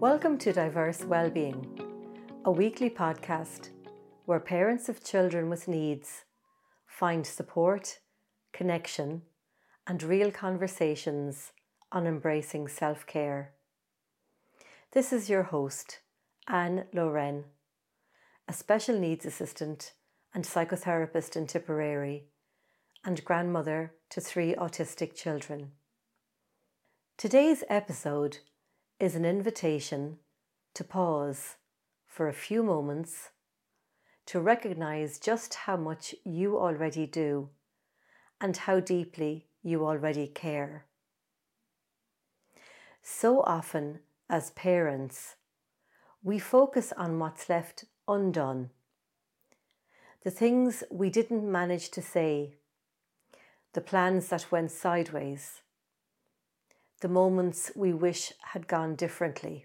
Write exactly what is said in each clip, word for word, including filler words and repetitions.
Welcome to Diverse Wellbeing, a weekly podcast where parents of children with needs find support, connection, and real conversations on embracing self-care. This is your host, Anne Loren, a special needs assistant and psychotherapist in Tipperary and grandmother to three autistic children. Today's episode is an invitation to pause for a few moments to recognize just how much you already do and how deeply you already care. So often, as parents, we focus on what's left undone, the things we didn't manage to say, the plans that went sideways, the moments we wish had gone differently.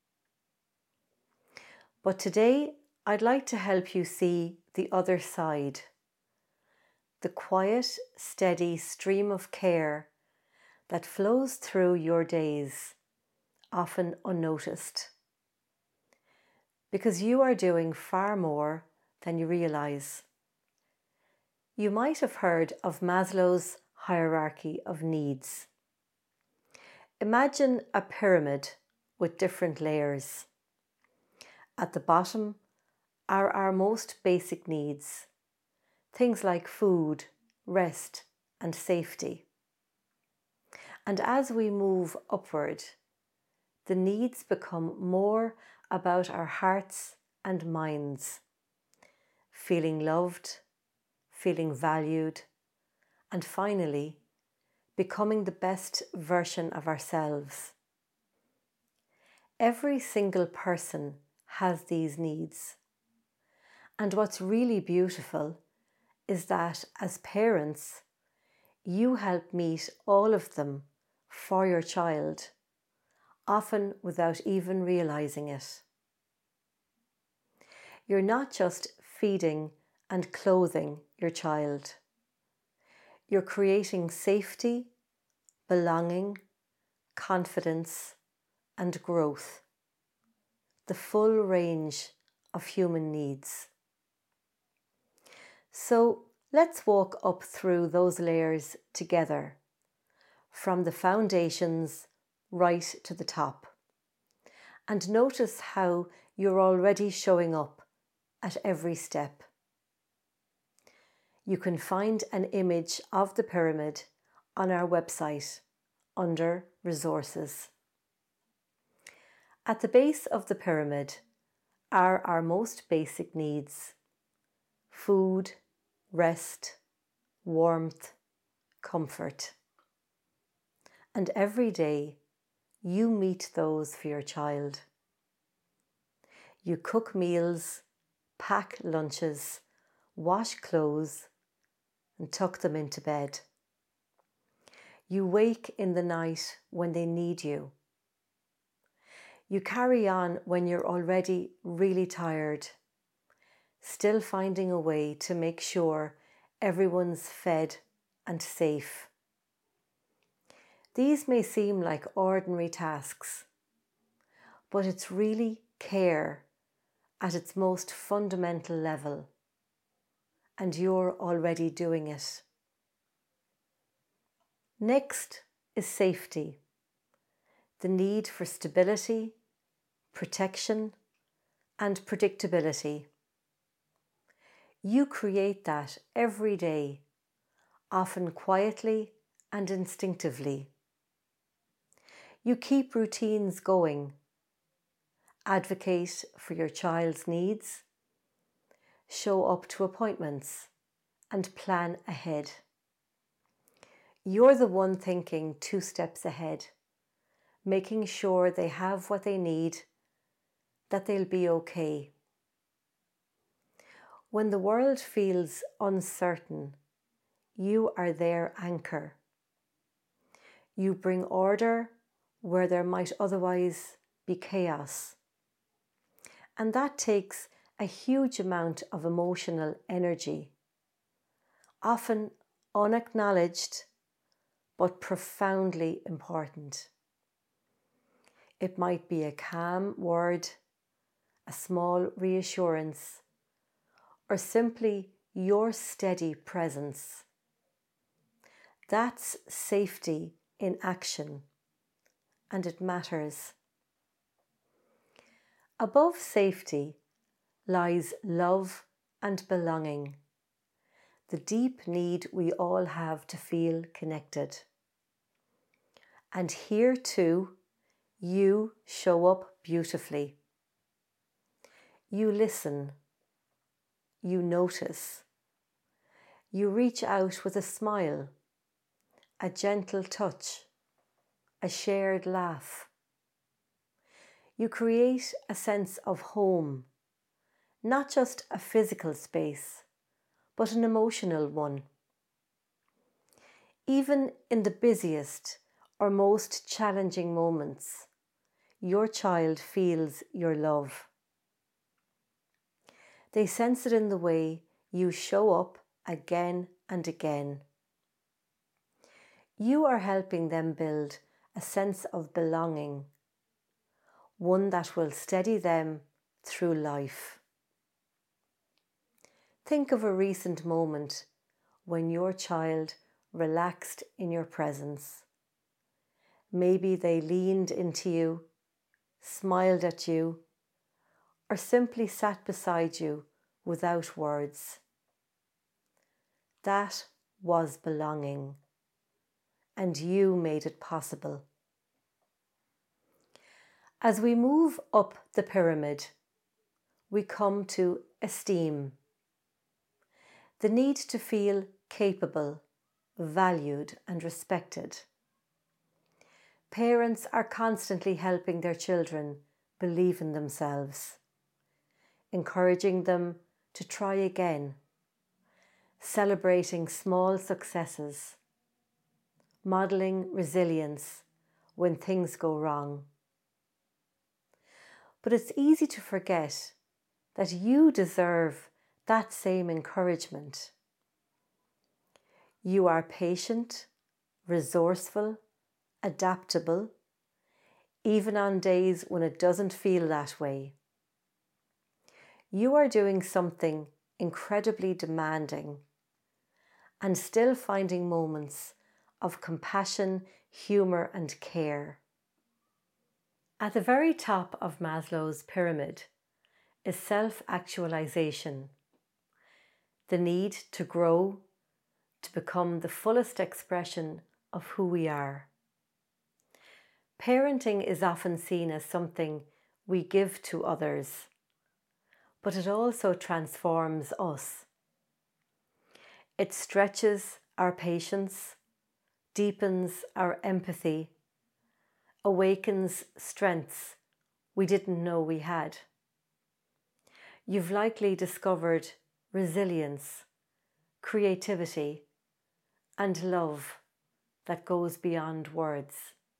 But today, I'd like to help you see the other side, the quiet, steady stream of care that flows through your days, often unnoticed. Because you are doing far more than you realize. You might have heard of Maslow's hierarchy of needs. Imagine a pyramid with different layers. At the bottom are our most basic needs, things like food, rest, and safety. And as we move upward, the needs become more about our hearts and minds, feeling loved, feeling valued, and finally, becoming the best version of ourselves. Every single person has these needs. And what's really beautiful is that as parents, you help meet all of them for your child, often without even realizing it. You're not just feeding and clothing your child. You're creating safety, belonging, confidence, and growth. The full range of human needs. So let's walk up through those layers together, from the foundations right to the top, and notice how you're already showing up at every step. You can find an image of the pyramid on our website under Resources. At the base of the pyramid are our most basic needs: food, rest, warmth, comfort. And every day you meet those for your child. You cook meals, pack lunches, wash clothes, and tuck them into bed. You wake in the night when they need you. You carry on when you're already really tired, still finding a way to make sure everyone's fed and safe. These may seem like ordinary tasks, but it's really care at its most fundamental level, and you're already doing it. Next is safety, the need for stability, protection, and predictability. You create that every day, often quietly and instinctively. You keep routines going, advocate for your child's needs, show up to appointments, and plan ahead. You're the one thinking two steps ahead, making sure they have what they need, that they'll be okay. When the world feels uncertain, you are their anchor. You bring order where there might otherwise be chaos. And that takes a huge amount of emotional energy, often unacknowledged, but profoundly important. It might be a calm word, a small reassurance, or simply your steady presence. That's safety in action, and it matters. Above safety lies love and belonging, the deep need we all have to feel connected. And here too, you show up beautifully. You listen. You notice. You reach out with a smile, a gentle touch, a shared laugh. You create a sense of home, not just a physical space, but an emotional one. Even in the busiest or most challenging moments, your child feels your love. They sense it in the way you show up again and again. You are helping them build a sense of belonging, one that will steady them through life. Think of a recent moment when your child relaxed in your presence. Maybe they leaned into you, smiled at you, or simply sat beside you without words. That was belonging, and you made it possible. As we move up the pyramid, we come to esteem, the need to feel capable, valued, and respected. Parents are constantly helping their children believe in themselves, encouraging them to try again, celebrating small successes, modelling resilience when things go wrong. But it's easy to forget that you deserve that same encouragement. You are patient, resourceful, adaptable, even on days when it doesn't feel that way. You are doing something incredibly demanding and still finding moments of compassion, humour, and care. At the very top of Maslow's pyramid is self-actualization, the need to grow, to become the fullest expression of who we are. Parenting is often seen as something we give to others, but it also transforms us. It stretches our patience, deepens our empathy, awakens strengths we didn't know we had. You've likely discovered resilience, creativity, and love that goes beyond words.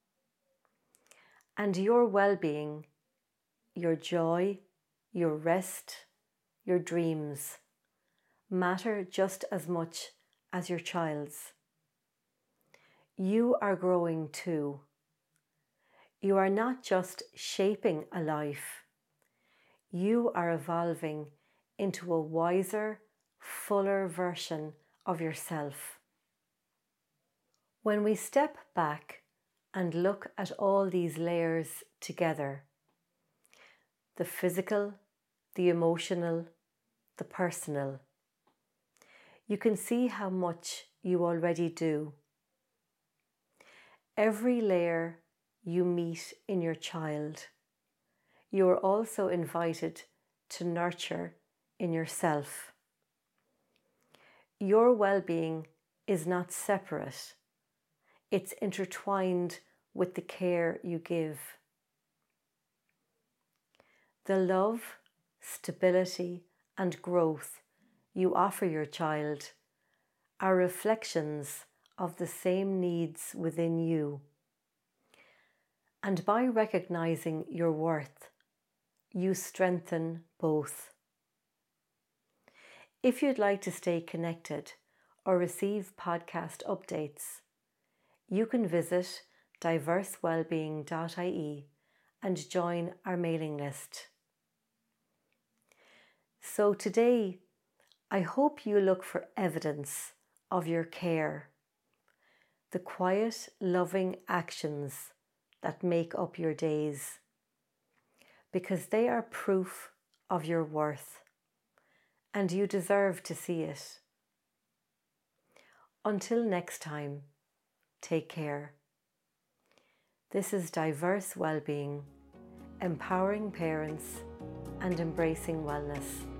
And your well-being, your joy, your rest, your dreams matter just as much as your child's. You are growing too. You are not just shaping a life. You are evolving into a wiser, fuller version of yourself. When we step back and look at all these layers together, the physical, the emotional, the personal, you can see how much you already do. Every layer you meet in your child, you are also invited to nurture in yourself. Your well-being is not separate. It's intertwined with the care you give. The love, stability, and growth you offer your child are reflections of the same needs within you. And by recognizing your worth, you strengthen both. If you'd like to stay connected or receive podcast updates, you can visit diverse wellbeing dot I E and join our mailing list. So today, I hope you look for evidence of your care, the quiet, loving actions that make up your days, because they are proof of your worth, and you deserve to see it. Until next time, take care. This is Diverse Wellbeing, empowering parents and embracing wellness.